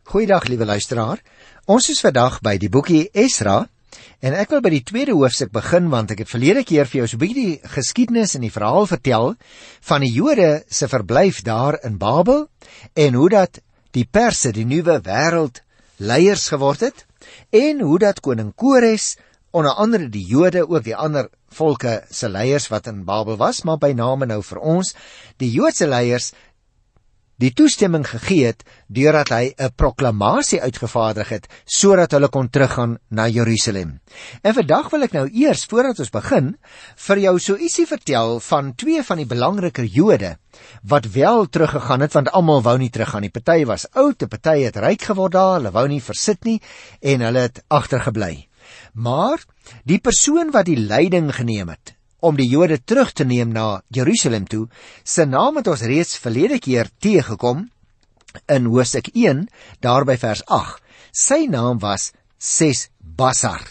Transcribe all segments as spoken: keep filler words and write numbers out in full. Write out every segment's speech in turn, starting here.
Goeiedag, liewe luisteraar. Ons is vandag by die boekie Esra, en ek wil by die tweede hoofstuk begin, want ek het verlede keer vir jou so 'n bietjie die geskiedenis en die verhaal vertel van die Jode se verblyf daar in Babel, en hoe dat die Perse die nuwe wêreld leiers geword het, en hoe dat koning Kores, onder andere die Jode, ook die ander volke se leiers wat in Babel was, maar by name nou vir ons, die Joodse leiers, die toestemming gegee het, deurdat hy 'n proklamasie uitgevaardig het, sodat hulle kon teruggaan na Jerusalem. En vandag wil ek nou eers, voordat ons begin, vir jou so ietsie vertel van twee van die belangriker Jode, wat wel teruggegaan het, want almal wou nie teruggaan nie. Party was oud, 'n party het ryk geword daar, hulle wou nie versit nie, en hulle het agtergebly. Maar, die persoon wat die leiding geneem het, om die Jode terug te neem na Jerusalem toe, sy naam het ons reeds verlede keer teëgekom, in hoofstuk een, daar by vers agt. Sy naam was Sesbassar.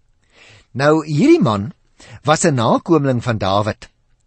Nou, hierdie man was 'n nakomeling van Dawid.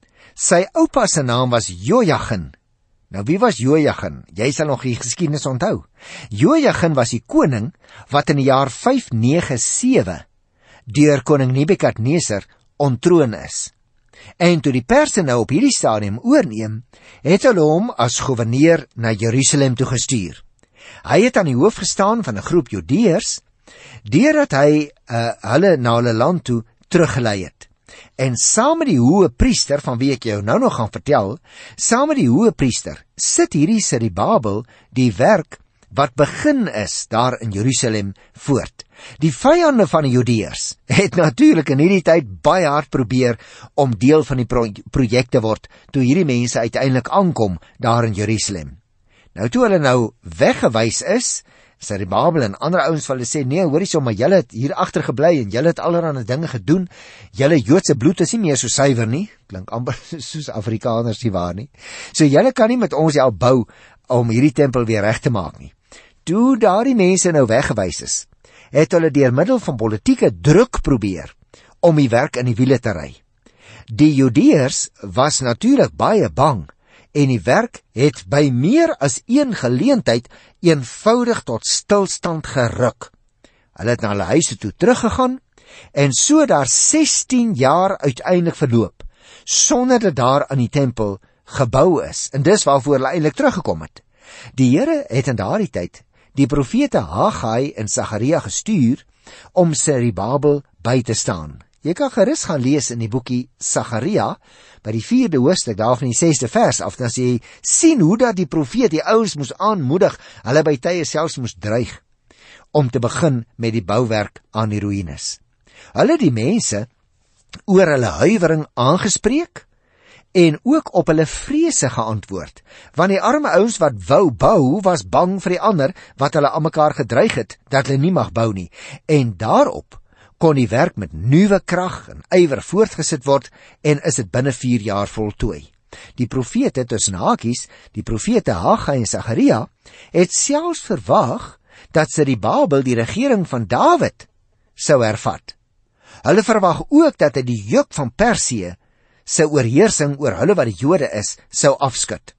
Sy oupa se naam was Jojagin. Nou, wie was Jojagin? Jy sal nog die geskiedenis onthou. Jojagin was die koning wat in die jaar vyf nege sewe deur koning Nebukadneser ontroon is. En toe die Perse nou op hierdie stadium oorneem, het hulle hom as gouverneur na Jerusalem toe gestuur. Hy het aan die hoof gestaan van 'n groep Judeërs, deurdat hy uh, hulle na hulle land toe teruggelei het. En saam met die hoë priester, van wie ek jou nou nog gaan vertel, saam met die hoë priester, sit hierdie Serubabel die werk wat begin is daar in Jerusalem voort. Die vyande van die Judeërs het natuurlik in hierdie tyd baie hard probeer om deel van die pro projek te word, toe hierdie mense uiteindelik aankom daar in Jerusalem. Nou toe hulle nou weggewys is, Serubabel en ander ouens van hulle sê, nee, hoorie sommer, julle het hier agtergebly en julle het allerlei dinge gedoen, julle Joodse bloed is nie meer so suiwer nie, klink amper soos Afrikaners nie waar nie, so julle kan nie met ons help bou om hierdie tempel weer reg te maak nie. Toe daardie mense nou weggewys is, het hulle deur middel van politieke druk probeer om die werk in die wiele te ry. Die Judeërs was natuurlik baie bang, en die werk het by meer as een geleentheid eenvoudig tot stilstand geruk. Hulle het na hulle huise toe teruggegaan, en so daar sestien jaar uiteindelik verloop, sonder dat daar aan die tempel gebou is, en dis waarvoor hulle eintlik teruggekom het. Die Here het in daardie tyd die profete Haggai en Sagaria gestuur om Serubabel by te staan. Jy kan gerus gaan lees in die boekie Sagaria, by die vierde hoofstuk, daar van die sesde vers af, dan sê jy, sien hoe dat die profeet die ouens moes aanmoedig, hulle by tye selfs moes dreig, om te begin met die bouwerk aan die ruïnes. Hulle die mense oor hulle huiwering aangespreek, en ook op hulle vrese geantwoord, want die arme ouens wat wou bou, was bang vir die ander, wat hulle aan mekaar gedreig het, dat hulle nie mag bou nie, en daarop kon die werk met nuwe krag en ywer voortgesit word, en is dit binne vier jaar voltooi. Die profete tussen hakies, die profete Haggai en Sagaria, het selfs verwag, dat Serubabel die regering van Dawid sou hervat. Hulle verwag ook dat hy die juk van Persië, sy oorheersing oor hulle wat die Jode is, sou afskud.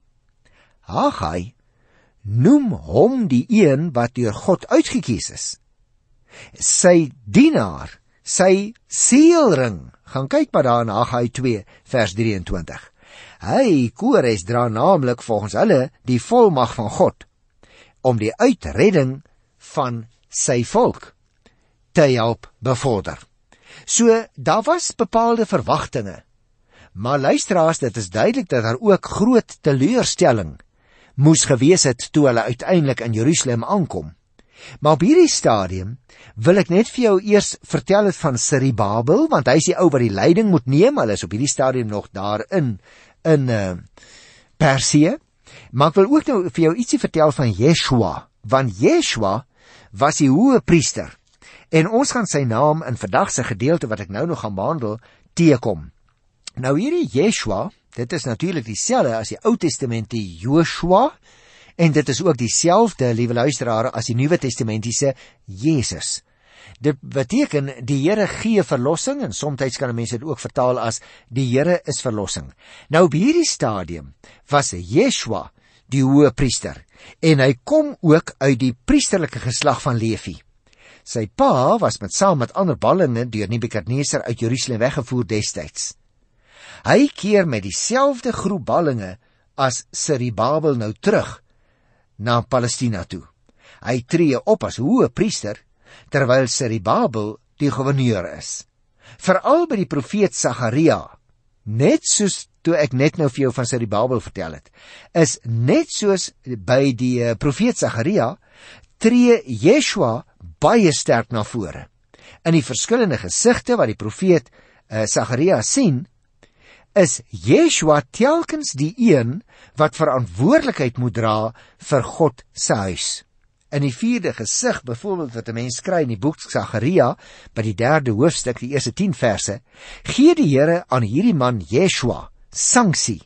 Haggai noem hom die een wat deur God uitgekies is. Sy dienaar, sy seelring, gaan kyk maar daar in Haggai twee vers drieëntwintig. Hy, Kores, dra naamlik volgens hulle die volmag van God, om die uitredding van sy volk te help bevorder. So, daar was bepaalde verwagtinge, maar luisteraars, dit is duidelik dat daar ook groot teleurstelling moes gewees het toe hulle uiteindelik in Jerusalem aankom. Maar op hierdie stadium wil ek net vir jou eers vertel het van Serubabel, want hy is die ou wat die leiding moet neem, hulle is op hierdie stadium nog daar in, in uh, Persië, maar ek wil ook nou vir jou ietsie vertel van Yeshua, want Yeshua was die hoë priester, en ons gaan sy naam in vandag se gedeelte wat ek nou nog gaan behandel, teekom. Nou hierdie Yeshua, dit is natuurlik dieselfde as die Ou Testamentiese Joshua, en dit is ook dieselfde, liewe luisteraars, as die Nuwe Testamentiese Jesus. Dit beteken, die Here gee verlossing, en soms kan mense dit ook vertaal as, die Here is verlossing. Nou op hierdie stadium was Yeshua die hoë priester, en hy kom ook uit die priesterlike geslag van Levi. Sy pa was met saam met ander ballinge deur Nebukadneser uit Jerusalem weggevoer destyds. Hy keer met dieselfde groep ballinge as Serubabel nou terug na Palestina toe. Hy tree op as hoë priester, terwyl Serubabel die gouverneur is. Veral by die profeet Sagaria, net soos toe ek net nou vir jou van Serubabel vertel het, is net soos by die uh, profeet Sagaria, tree Yeshua baie sterk na vore. In die verskillende gesigte wat die profeet uh, Sagaria sien, is Yeshua telkens die een wat verantwoordelikheid moet dra vir God se huis. In die vierde gesig, byvoorbeeld wat 'n mens kry in die boek Sagaria, by die derde hoofstuk, die eerste tien verse, gee die Here aan hierdie man Yeshua sanksie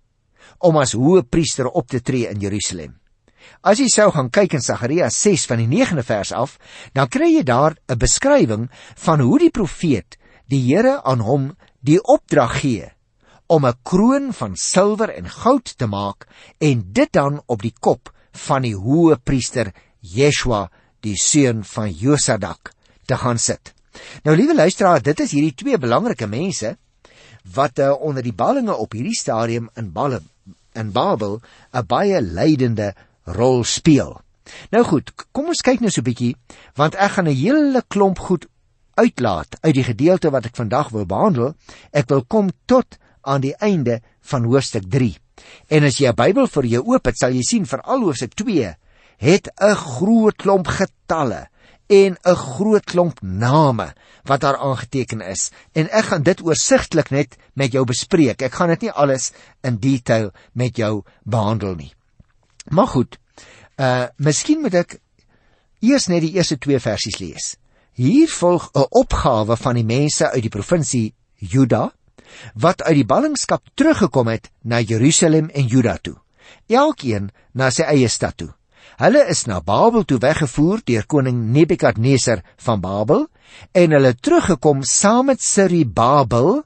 om as hoë priester op te tree in Jerusalem. As jy sou gaan kyk in Sagaria ses van die negende vers af, dan kry jy daar 'n beskrywing van hoe die profeet die Here aan hom die opdrag gee om 'n kroon van silwer en goud te maak en dit dan op die kop van die hoë priester Yeshua, die seun van Josadak, te gaan sit. Nou, liewe luisteraar, dit is hierdie twee belangrike mense wat uh, onder die ballinge op hierdie stadium in, Balle, in Babel 'n baie leidende rol speel. Nou goed, kom ons kyk nou so 'n bietjie, want ek gaan 'n hele klomp goed uitlaat uit die gedeelte wat ek vandag wil behandel. Ek wil kom tot aan die einde van hoofstuk drie. En as jy 'n Bybel vir jou oop het, sal jy sien veral hoofstuk twee het 'n groot klomp getalle en 'n groot klomp name wat daar aangeteken is. En ek gaan dit oorsigtelik net met jou bespreek. Ek gaan dit nie alles in detail met jou behandel nie. Maar goed, uh, miskien moet ek eers net die eerste twee versies lees. Hier volg 'n opgawe van die mense uit die provinsie Juda, wat uit die ballingskap teruggekom het na Jerusalem en Juda toe, elkeen na sy eie stad toe. Hulle is na Babel toe weggevoer deur koning Nebukadneser van Babel, en hulle teruggekom saam met Serubabel,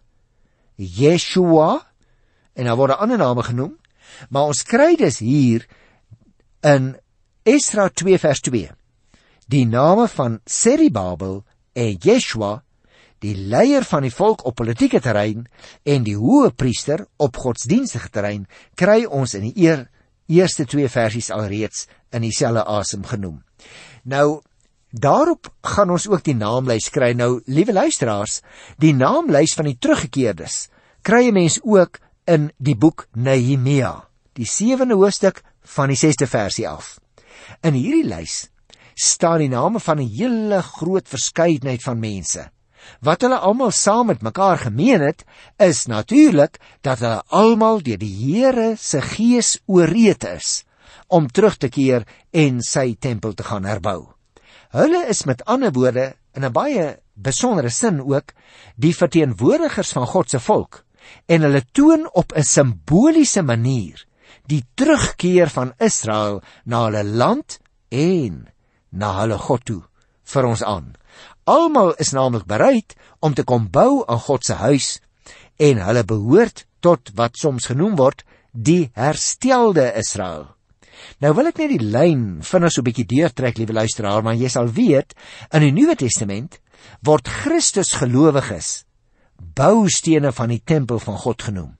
Yeshua, en daar word ander name genoem, maar ons kry dus hier in Esra twee vers twee, die name van Serubabel en Yeshua, die leier van die volk op politieke terrein en die hoë priester op godsdienstige terrein, kry ons in die eer, eerste twee versies alreeds in dieselfde asem genoem. Nou, daarop gaan ons ook die naamlys kry. Nou, liewe luisteraars, die naamlys van die teruggekeerdes kry 'n mens ook in die boek Nehemia, die sewende hoofstuk van die sesde versie af. In hierdie lys staan die name van 'n hele groot verskeidenheid van mense. Wat hulle almal saam met mekaar gemeen het, is natuurlik dat hulle almal deur die Here se Gees ooreed is om terug te keer en sy tempel te gaan herbou. Hulle is met ander woorde, in 'n baie besondere sin ook, die verteenwoordigers van God se volk, en hulle toon op 'n simboliese manier die terugkeer van Israel na hulle land en na hulle God toe vir ons aan. Almal is naamlik bereid om te kom bou aan God se huis, en hulle behoort tot wat soms genoem word die herstelde Israel. Nou wil ek net die lyn vinnig so 'n bietjie deurtrek, liewe luisteraar, maar jy sal weet, in die Nuwe Testament word Christus gelowiges boustene van die tempel van God genoem.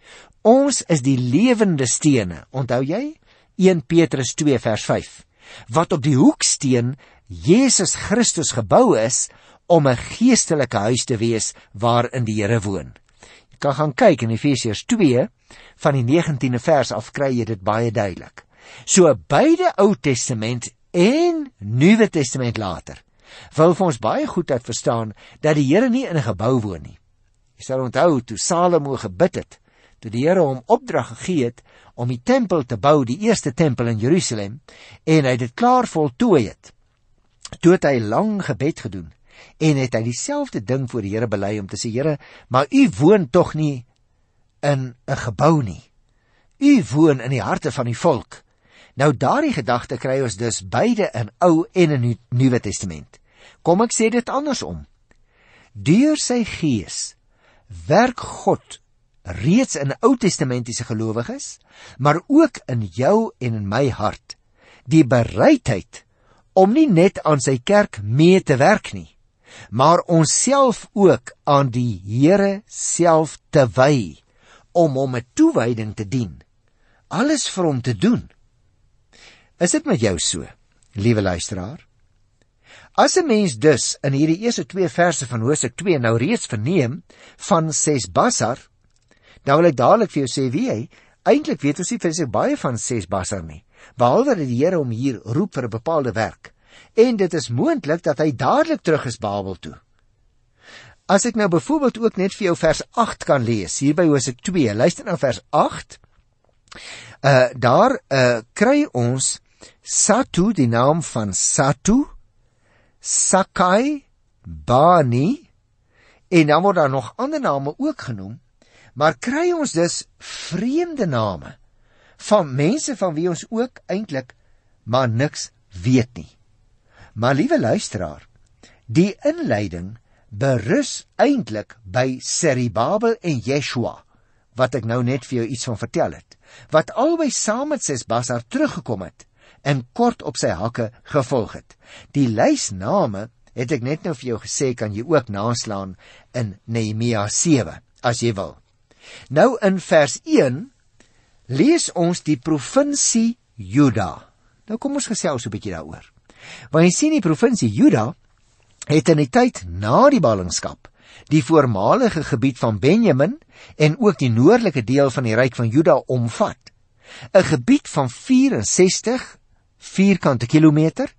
Ons is die lewende stene, onthou jy? Eerste Petrus twee vers vyf, wat op die hoeksteen Jesus Christus gebou is om 'n geestelike huis te wees waarin die Here woon. Jy kan gaan kyk in Efesiërs twee van die negentiende vers af, kry jy dit baie duidelik. So beide Ou Testament en Nuwe Testament later wil vir ons baie goed uit verstaan dat die Here nie in 'n gebou woon nie. Jy sal onthou toe Salomo gebid het, toe die Here hom opdrag gegee het om die tempel te bou, die eerste tempel in Jerusalem, en hy dit klaar voltooi het. Toe het hy lang gebed gedoen, en het hy dieselfde ding voor die Here bely om te sê, Here, maar u woon tog nie in 'n gebou nie. U woon in die harte van die volk. Nou daardie gedagte kry ons dus beide in Ou en in Nuwe Testament. Kom ek sê dit andersom. Deur sy Gees werk God reeds in Ou-testamentiese gelowiges, maar ook in jou en in my hart, die bereidheid om nie net aan sy kerk mee te werk nie, maar onsself ook aan die Here self te wy, om hom met toewyding te dien, alles vir hom te doen. Is dit met jou so, liewe luisteraar? As 'n mens dus in hierdie eerste twee verse van Hosea twee nou reeds verneem van Sesbasar, dan wil ek dadelik vir jou sê, wie hy, eintlik weet ons nie vir baie van Sesbasar nie, behalwe dat die Here hom hier roep vir 'n bepaalde werk. En dit is moontlik dat hy dadelik terug is Babel toe. As ek nou byvoorbeeld ook net vir jou vers agt kan lees, hier by Hosea twee, luister na vers agt, uh, daar uh, kry ons Satu, die naam van Satu, Sakai, Bani, en dan word daar nog ander name ook genoem, maar kry ons dus vreemde name, van mense van wie ons ook eintlik maar niks weet nie. Maar liewe luisteraar, die inleiding berus eintlik by Serubabel en Yeshua, wat ek nou net vir jou iets van vertel het, wat albei saam met Sesbasar teruggekom het, en kort op sy hakke gevolg het. Die lys name, het ek net nou vir jou gesê, kan jy ook naslaan in Nehemia sewe, as jy wil. Nou in vers een, lees ons die provinsie Juda. Nou kom ons gesels 'n bietjie daaroor. Want jy sien, die provinsie Juda het in die tyd na die ballingskap die voormalige gebied van Benjamin en ook die noordelike deel van die ryk van Juda omvat. 'n Gebied van vyf-en-sestig vierkante kilometer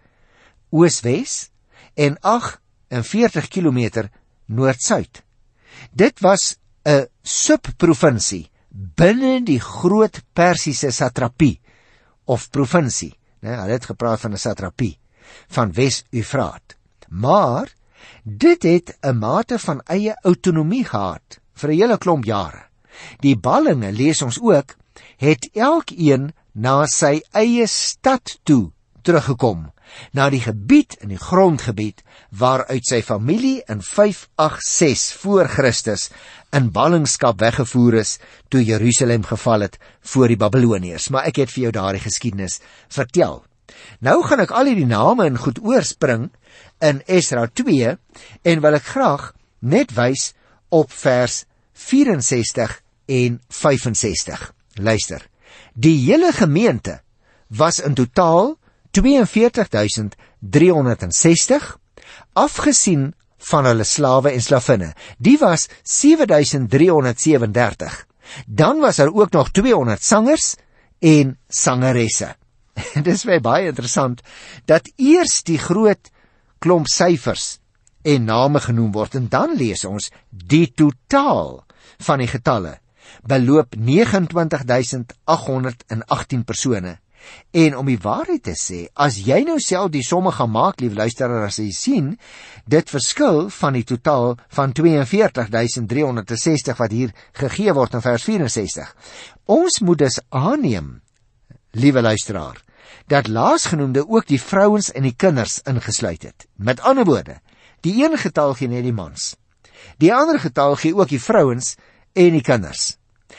oos-wes en agt en veertig kilometer noord-suid. Dit was 'n subprovinsie binne die groot Persiese satrapie of provinsie. Nee, hulle het gepraat van 'n satrapie van Wes-Eufraat. Maar dit het 'n mate van eie autonomie gehad vir 'n hele klomp jare. Die ballinge, lees ons ook, het elkeen na sy eie stad toe teruggekom, na die gebied in die grondgebied waaruit sy familie in vyf agt ses voor Christus in ballingskap weggevoer is toe Jerusalem geval het voor die Babiloniërs. Maar ek het vir jou daardie geskiedenis vertel. Nou gaan ek al hierdie name en goed oorspring in Esra twee en wil ek graag net wys op vers vyf-en-sestig en vyf-en-sestig. Luister, die hele gemeente was in totaal twee en veertig duisend driehonderdsestig, afgesien van hulle slawe en slavinne. Die was sewe duisend driehonderdsewendertig. Dan was daar ook nog tweehonderd sangers en sangeresse. Dit is baie interessant dat eers die groot klomp syfers en name genoem word, en dan lees ons die totaal van die getalle beloop neges en twintig duisend agt honderd agttien persone. En om die waarheid te sê, as jy nou self die somme gaan maak, lief luisteraar, as jy sien, dit verskil van die totaal van twee en veertig duisend driehonderdsestig wat hier gegee word in vers vyf-en-sestig. Ons moet dus aanneem, liewe luisteraar, dat laasgenoemde ook die vrouens en die kinders ingesluit het. Met ander woorde, die een getal gee net die mans, die ander getal gee ook die vrouens en die kinders.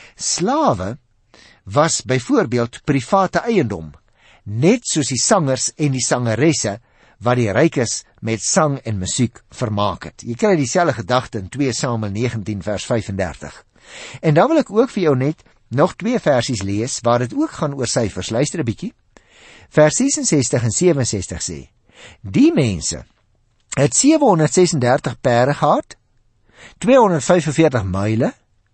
Slawe was byvoorbeeld private eiendom, net soos die sangers en die sangeresse wat die rykes met sang en musiek vermaak het. Jy kry dieselfde gedagte in twee Samuel negentien vers vyf-en-dertig. En dan wil ek ook vir jou net nog twee versies lees waar dit ook gaan oor syfers. Luister 'n bietjie. Vers ses-en-sestig en sewe-en-sestig sê: die mense het sewehonderdsesendertig perde gehad, tweehonderdvyf-en-veertig muile,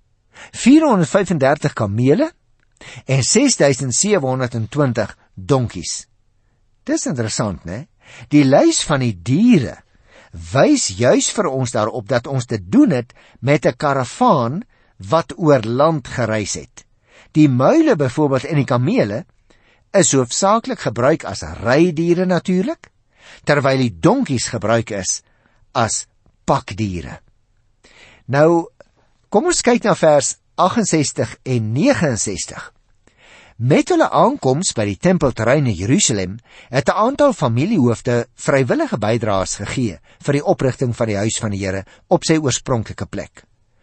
vierhonderdvyf-en-dertig kamele en ses duisend sewe honderd twintig donkies. Dis interessant, né? Die lys van die diere wys juis vir ons daarop dat ons te doen het met 'n karavaan wat oor land gereis het. Die muile byvoorbeeld en die kamele is hoofsaaklik gebruik as rydiere natuurlik, terwyl die donkies gebruik is as pakdiere. Nou, kom ons kyk na vers agt-en-sestig en nege-en-sestig. Met hulle aankoms by die tempelterrein in Jerusalem het 'n aantal familiehoofde vrywillige bydraes gegee vir die oprigting van die huis van die Here op sy oorspronklike plek.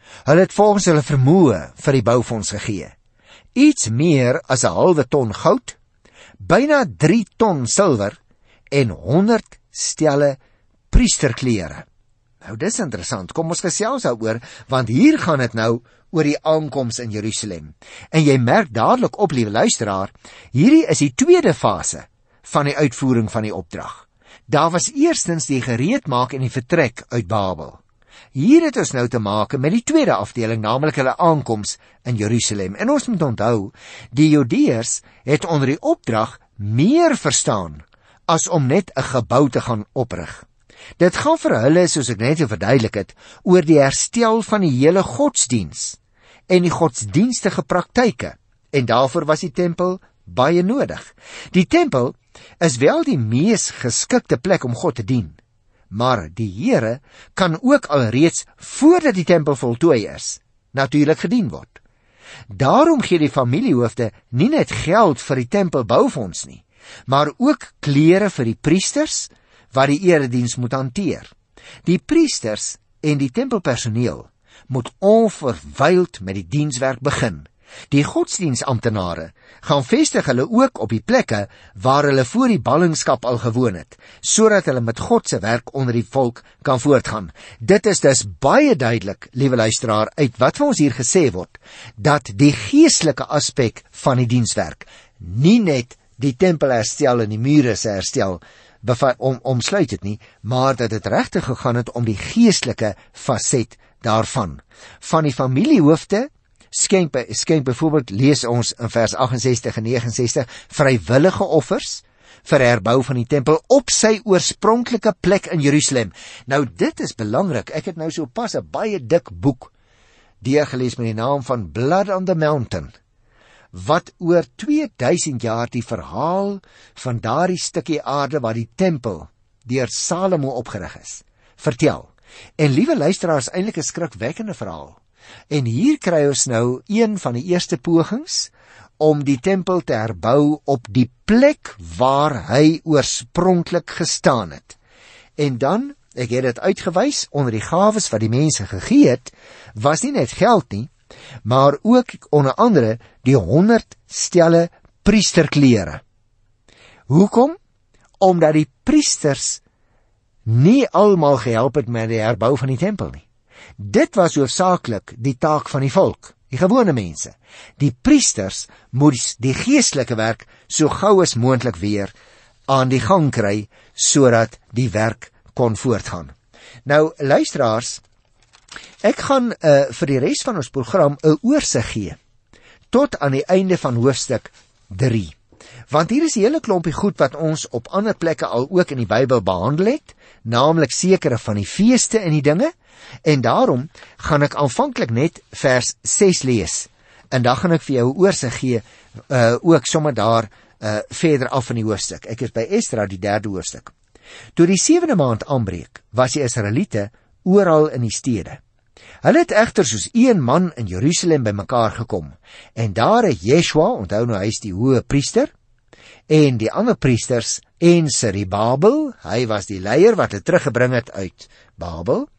Hulle het volgens hulle vermoë vir die boufonds gegee. Iets meer as 'n halwe ton goud, byna drie ton silwer en honderd stelle priesterklere. Nou dis interessant, kom ons gesels daaroor, want hier gaan dit nou oor die aankoms in Jerusalem. En jy merk dadelik op, liewe luisteraar, hierdie is die tweede fase van die uitvoering van die opdrag. Daar was eerstens die gereedmaak en die vertrek uit Babel. Hier het ons nou te maak met die tweede afdeling, naamlik hulle aankoms in Jerusalem. En ons moet onthou, die Judeërs het onder die opdrag meer verstaan as om net 'n gebou te gaan oprig. Dit gaan vir hulle, soos ek net verduidelik het, oor die herstel van die hele godsdiens en die godsdienstige praktyke. En daarvoor was die tempel baie nodig. Die tempel is wel die mees geskikte plek om God te dien, maar die Here kan ook alreeds voordat die tempel voltooi is, natuurlik gedien word. Daarom gee die familiehoofde nie net geld vir die tempelboufonds nie, maar ook klere vir die priesters wat die erediens moet hanteer. Die priesters en die tempelpersoneel moet onverwyld met die dienswerk begin. Die godsdiensamptenare gaan vestig hulle ook op die plekke waar hulle voor die ballingskap al gewoon het, sodat hulle met God se werk onder die volk kan voortgaan. Dit is dus baie duidelik, liewe luisteraar, uit wat vir ons hier gesê word, dat die geestelike aspek van die dienswerk nie net die tempel herstel en die mure se herstel om, omsluit het nie, maar dat dit regtig gegaan het om die geestelike faset daarvan. Van die familiehoofde skenk, skenk byvoorbeeld, lees ons in vers agt en ses en nege en ses, vrywillige offers vir herbou van die tempel op sy oorspronklike plek in Jerusalem. Nou dit is belangrik, ek het nou so pas 'n baie dik boek deurgelees met die naam van Blood on the Mountain, wat oor twee duisend jaar die verhaal van daardie stukkie aarde waar die tempel deur Salomo opgerig is, vertel. En liewe luisteraars, eintlik 'n skrikwekkende verhaal. En hier kry ons nou een van die eerste pogings om die tempel te herbou op die plek waar hy oorspronklik gestaan het. En dan, ek het dit uitgewys, onder die gawes wat die mense gegee het, was nie net geld nie, maar ook onder andere die honderd stelle priesterklere. Hoekom? Omdat die priesters nie almal gehelp het met die herbou van die tempel nie. Dit was hoofsaaklik die taak van die volk, die gewone mense. Die priesters moes die geestelike werk so gou as moontlik weer aan die gang kry, sodat die werk kon voortgaan. Nou, luisteraars, ek gaan uh, vir die res van ons program 'n oorsig gee, tot aan die einde van hoofstuk drie. Want hier is 'n hele klompie goed wat ons op ander plekke al ook in die Bybel behandel het, naamlik sekere van die feeste en die dinge, en daarom gaan ek aanvanklik net vers ses lees, en dan gaan ek vir jou 'n oorsig gee, uh, ook sommer daar uh, verder af in die hoofstuk. Ek is by Esdra, die derde hoofstuk. Toe die sewende maand aanbreek, was die Israeliete oral in die stede. Hulle het egter soos een man in Jerusalem bymekaar gekom, en daar het Yeshua, onthou nou hy is die hoë priester, en die ander priesters, en Serubabel, hy was die leier wat hulle teruggebring het uit Babel,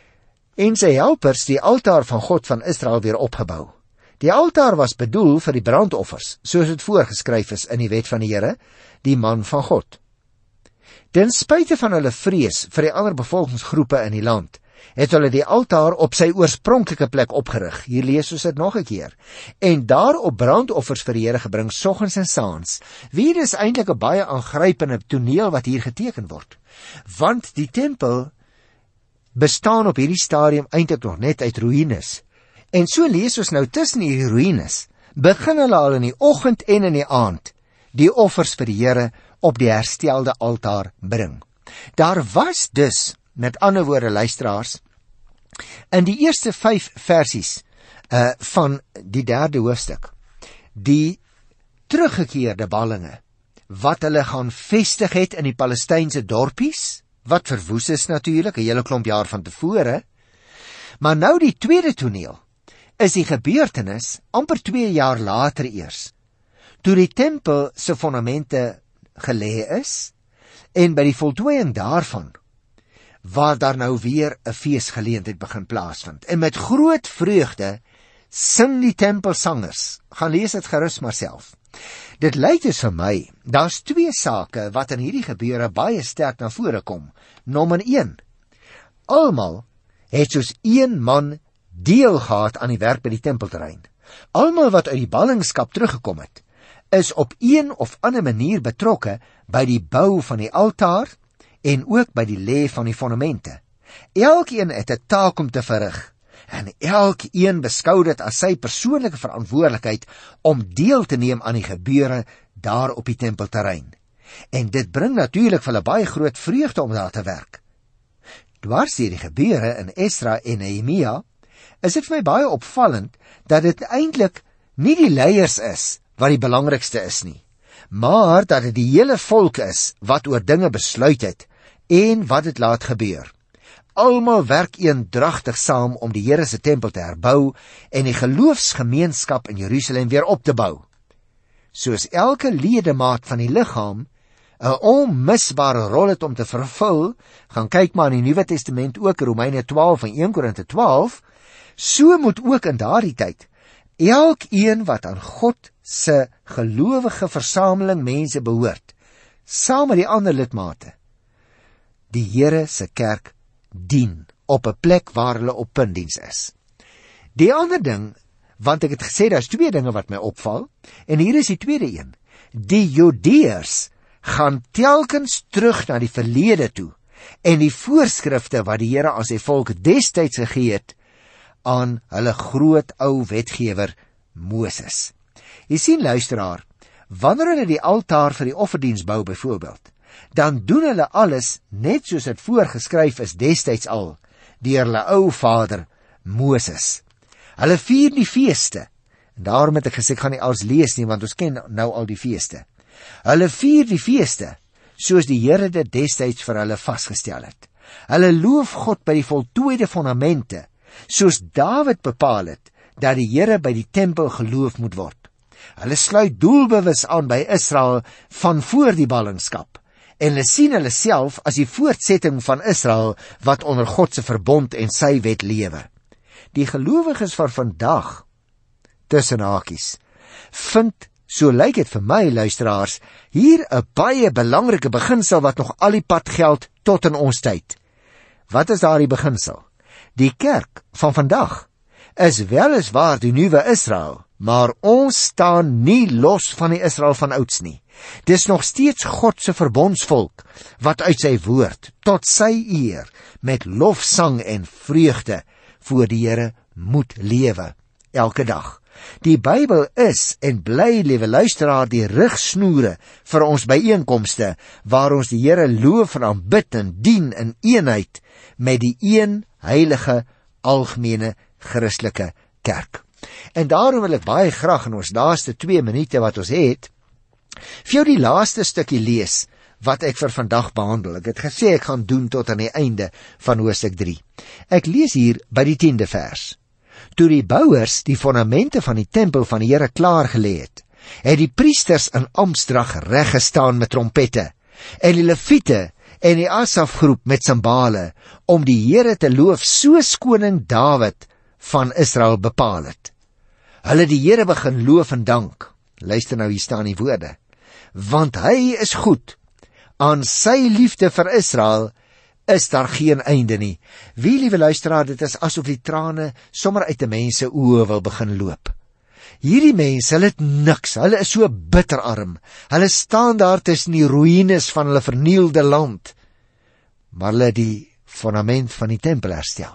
en sy helpers die altaar van God van Israel weer opgebou. Die altaar was bedoel vir die brandoffers, soos het voorgeskryf is in die wet van die Here, die man van God. Ten spyte van hulle vrees vir die ander bevolkingsgroepe in die land, het hulle die altaar op sy oorspronklike plek opgerig. Hier lees ons dit nog 'n keer. En daarop brandoffers vir die Here gebring, soggens en saans. Wie is eintlik 'n baie aangrypende toneel wat hier geteken word. Want die tempel bestaan op hierdie stadium eintlik nog net uit ruïnes. En so lees ons nou tussen hierdie ruïnes, begin hulle al in die oggend en in die aand die offers vir die Here op die herstelde altaar bring. Daar was dus, met ander woorde luisteraars, in die eerste vyf versies uh, van die derde hoofstuk, die teruggekeerde ballinge, wat hulle gaan vestig het in die Palestynse dorpies, wat verwoes is natuurlik, 'n hele klomp jaar van tevore, maar nou die tweede toneel, is die gebeurtenis amper twee jaar later eers, toe die tempel se fondamente gelê is, en by die voltooiing daarvan, waar daar nou weer 'n feesgeleentheid begin plaasvind. En met groot vreugde sing die tempelsangers. Gaan lees dit gerus maar self. Dit lyk dus vir my, daar's twee sake wat in hierdie gebeure baie sterk na vore kom. Nommer een, almal het soos een man deel gehad aan die werk by die tempelterrein. Almal wat uit die ballingskap teruggekom het, is op een of ander manier betrokke by die bou van die altaar en ook by die lê van die fondamente. Elkeen het 'n taak om te verrig, en elkeen beskou dit as sy persoonlike verantwoordelikheid om deel te neem aan die gebeure daar op die tempelterrein. En dit bring natuurlik vir hulle baie groot vreugde om daar te werk. Dwars deur die gebeure in Esra en Nehemia is dit vir my baie opvallend dat dit eintlik nie die leiers is wat die belangrikste is nie, maar dat dit die hele volk is wat oor dinge besluit het en wat dit laat gebeur. Almal werk eendragtig saam om die Here se tempel te herbou en die geloofsgemeenskap in Jerusalem weer op te bou. Soos elke ledemaat van die liggaam 'n onmisbare rol het om te vervul, gaan kyk maar in die Nuwe Testament ook Romeine twaalf en een Korinte twaalf, so moet ook in daardie tyd elkeen wat aan God se gelowige versameling mense behoort, saam met die ander lidmate, die Here se kerk dien op 'n plek waar hulle op puntdiens is. Die ander ding, want ek het gesê daar's twee dinge wat my opval, en hier is die tweede een. Die Judeërs gaan telkens terug na die verlede toe en die voorskrifte wat die Here aan sy volk destyds gegee het aan hulle groot ou wetgewer Moses. Jy sien luisteraar, wanneer hulle die altaar vir die offerdiens bou byvoorbeeld, dan doen hulle alles net soos dit voorgeskryf is destyds al deur hulle ou vader Moses. Hulle vier die feeste, en daarom het ek gesê ek gaan nie alles lees nie, want ons ken nou al die feeste. Hulle vier die feeste soos die Here dit destyds vir hulle vasgestel het. Hulle loof God by die voltooide fondamente, soos Dawid bepaal het dat die Here by die tempel geloof moet word. Hulle sluit doelbewus aan by Israel van voor die ballingskap, en hulle sien hulle self as die voortsetting van Israel wat onder God se verbond en sy wet lewe. Die gelowiges van vandag, tussen hakies, vind, so lyk dit vir my luisteraars, hier 'n baie belangrike beginsel wat nog al die pad geld tot in ons tyd. Wat is daardie beginsel? Die kerk van vandag is weliswaar die nuwe Israel, maar ons staan nie los van die Israel van ouds nie. Dis nog steeds God se verbondsvolk wat uit sy woord tot sy eer met lofsang en vreugde voor die Here moet lewe elke dag. Die Bybel is en bly, liewe luisteraar, die rigsnoere vir ons byeenkomste waar ons die Here loof en aanbid en dien in eenheid met die een heilige algemene Christelike kerk. En daarom wil ek baie graag in ons laaste twee minute wat ons het, vir jou die laaste stukkie lees wat ek vir vandag behandel. Ek het gesê ek gaan doen tot aan die einde van hoofstuk drie. Ek lees hier by die tiende vers. Toe die bouers die fondamente van die tempel van die Here klaar gelê het, het die priesters in amptdrag reg gestaan met trompette, en die leviete en die Asafgroep met simbale, om die Here te loof soos koning Dawid van Israel bepaal het. Hulle die Here begin loof en dank. Luister nou, hier staan die woorde. Want hy is goed. Aan sy liefde vir Israel is daar geen einde nie. Wie, liewe luisteraar, dit is asof die trane sommer uit die mense oë wil begin loop. Hierdie mense, hulle het niks, hulle is so bitterarm. Hulle staan daar tussen die ruïnes van hulle vernielde land. Maar hulle die fondament van die tempel herstel.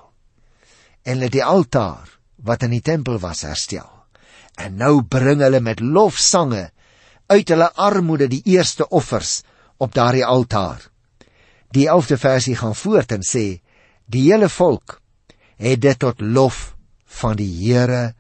En hulle die altaar wat in die tempel was herstel. En nou bring hulle met lofsange uit hulle armoede die eerste offers op daardie altaar. Die elfde versie gaan voort en sê, die hele volk het dit tot lof van die Here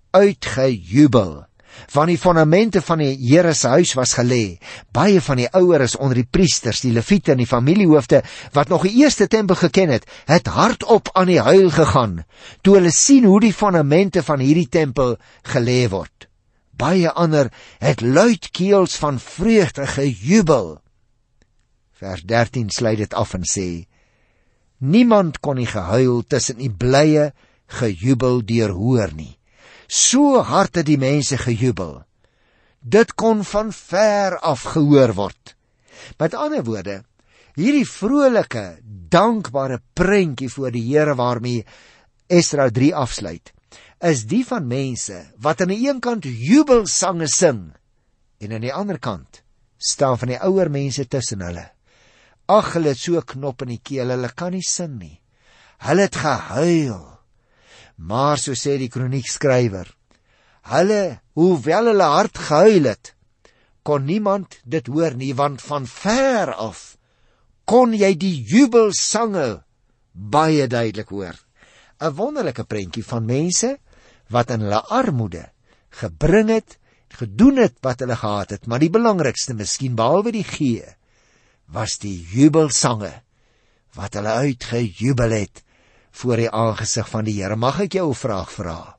uitgejubel. Want die fondamente van die Here se huis was gelê. Baie van die oueres onder die priesters, die leviete en die familiehoofde wat nog die eerste tempel geken het, het hardop aan die huil gegaan, toe hulle sien hoe die fondamente van hierdie tempel gelê word. Baie ander het luidkeels van vreugde gejubel. Vers dertien sluit dit af en sê, Niemand kon die gehuil tussen die blye gejubel deurhoor nie. So hard het die mense gejubel. Dit kon van ver af gehoor word. Met ander woorde, hierdie vrolike, dankbare prentjie voor die Here waarmee Esdra drie afsluit, is die van mense wat aan die een kant jubelsange sing en aan die ander kant staan van die ouer mense tussen hulle. Ag, hulle het so 'n knop in die keel, hulle kan nie sing nie. Hulle het gehuil. Maar so sê die kroniekskrywer, hulle, hoewel hulle hard gehuil het, kon niemand dit hoor nie, want van ver af kon jy die jubelsange baie duidelik hoor. 'n Wonderlike prentjie van mense wat in hulle armoede gebring het, gedoen het wat hulle gehad het, maar die belangrikste miskien behalwe die gee, was die jubelsange wat hulle uitgejubel het voor die aangesig van die Here. Mag ek jou 'n vraag vra?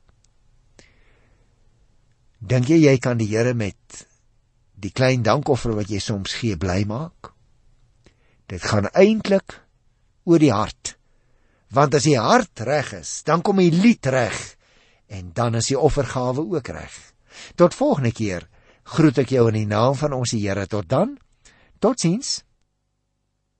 Dink jy jy kan die Here met die klein dankoffer wat jy soms gee bly maak? Dit gaan eintlik oor die hart. Want as die hart reg is, dan kom die lied reg en dan is die offergawe ook reg. Tot volgende keer groet ek jou in die naam van ons Here. Tot dan. Totsiens.